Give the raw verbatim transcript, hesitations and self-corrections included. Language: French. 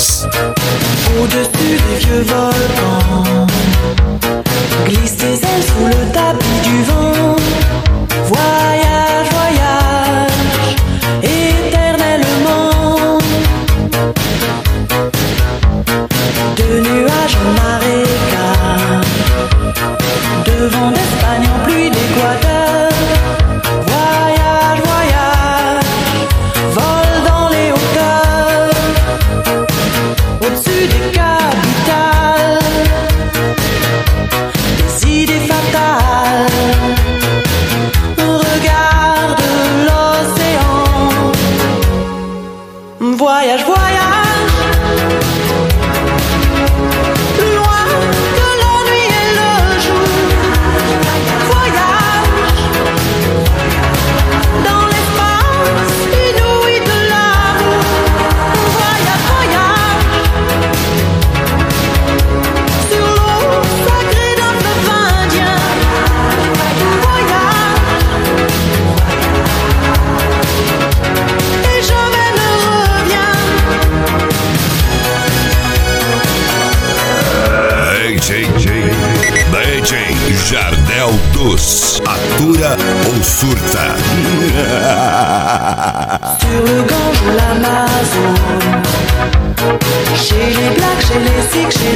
Douce. Au-dessus des vieux volcans, glisse tes ailes sous le tapis du vent. Voyage, voyage, éternellement. De nuages en marécage, de vent d'Espagne en pluie d'Équateur. Voyage, voyage, vole dans les hauteurs, au-dessus des capitales, des idées fatales. Regarde l'océan. Voyage, voyage, plus loin que la nuit et le jour. Voyage dans l'espace inouï de l'amour. Voyage, voyage sur l'eau sacrée d'un fleuve indien. Voyage et jamais ne reviens. D J, D J Jardel Douce. Atura ou surta? Sur le Gange ou l'Amazone, chez les Blacks, chez les Sikhs, chez